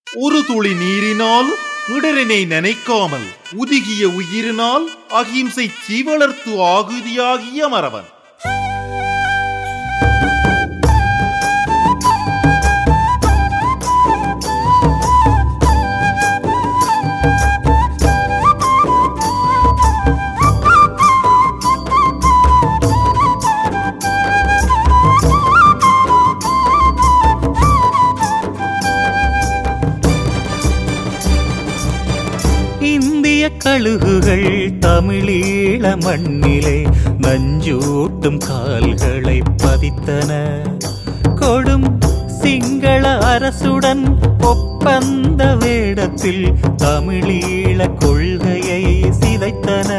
ஒரு துளி நீரினால் இடரினை நினைக்காமல் உதுகிய உயிரினால் அகிம்சை சீவளர்த்து ஆகுதியாகிய மறவன். இந்திய கழுகுகள் தமிழீழ மண்ணிலே நஞ்சூட்டும் கால்களை பதித்தன. கொடும் சிங்கள அரசுடன் ஒப்பந்த வேடத்தில் தமிழீழ கொள்கையை சிதைத்தன.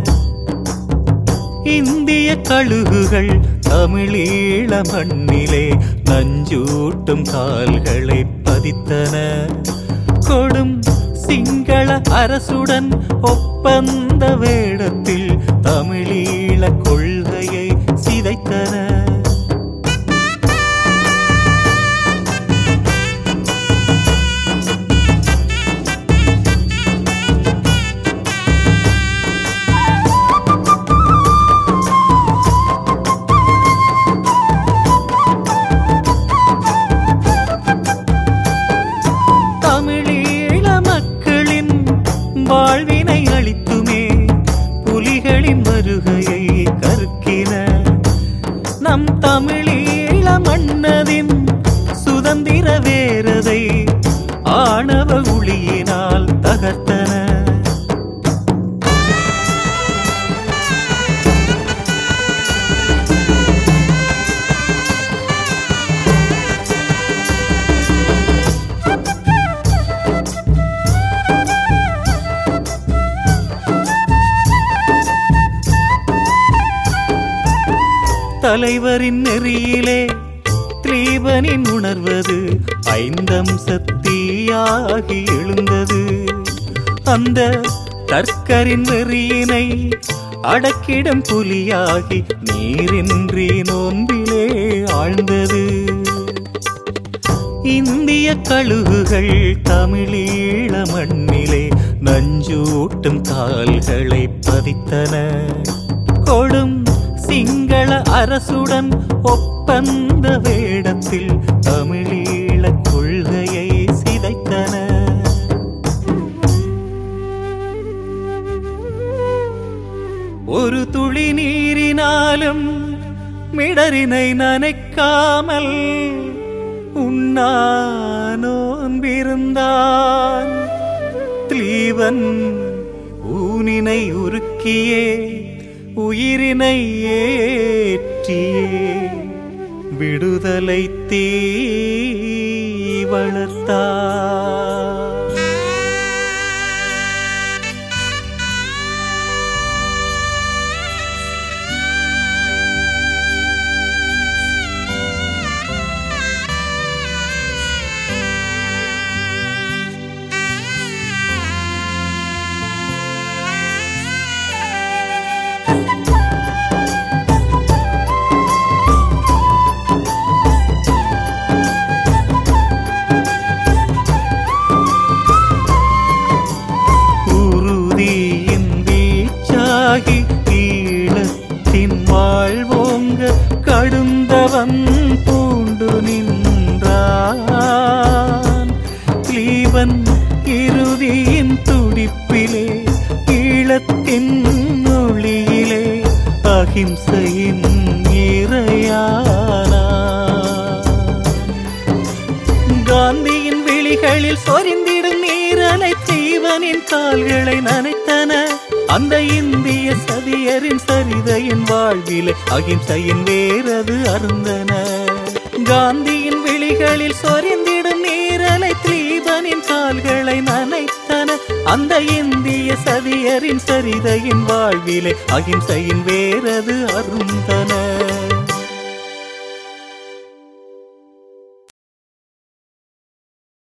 இந்திய கழுகுகள் தமிழீழ மண்ணிலே நஞ்சூட்டும் கால்களை பதித்தன. கொடும் சிங்கள அரசுடன் ஒப்பந்த வேடத்தில் தமிழீழ கொள்கையை சிதைத்தன. வாழ்வினை அளித்துமே புலிகளின் வருகையை கற்கின. நம் தமிழீழ மன்னதின் சுதந்திர வேரதை ஆணவ ஒளியினால் தகர்த்தன. தலைவரின் நெறியிலே தீபனின் உணர்வது ஐந்தம் சக்தியாகி எழுந்தது. அந்த தற்கரின் வெறியினை அடக்கிடும் புலியாகி நீரின்றி நோன்பிலே ஆழ்ந்தது. இந்திய கழுகுகள் தமிழீழ மண்ணிலே நஞ்சூட்டும் கால்களை பதித்தன. கொடும் சிங்கள அரசுடன் ஒப்பந்த வேடத்தில் தமிழீழ கொள்கையை சிதைத்தன. ஒரு துளி நீரினாலும் மிடரினை நனைக்காமல் உண்ணா நோன்பிருந்தான். தீபன் ஊனினை உருக்கியே உயிரினை ஏற்றியே விடுதலை தீ வளர்த்தார். ஈழத்தின் வாழ்வோங்க கடுந்தவன் பூண்டு நின்றான். தீபன் இறுதியின் துடிப்பிலே ஈழத்தின் ஒளியிலே அகிம்சையின் இறையானான். காந்தியின் விழிகளில் சொரிந்திடும் நீரலை தீபனின் கால்களை நனைத்தன. அந்த இந்திய சதியரின் சரிதையின் வாழ்விலே அகிம்சையின் வேரது அருந்தன. காந்தியின் விழிகளில் சொரிந்திடும் நீரலை தீபனின் கால்களை நனைத்தன. அந்த இந்திய சதியரின் சரிதையின் வாழ்விலே அகிம்சையின் வேரது அருந்தன.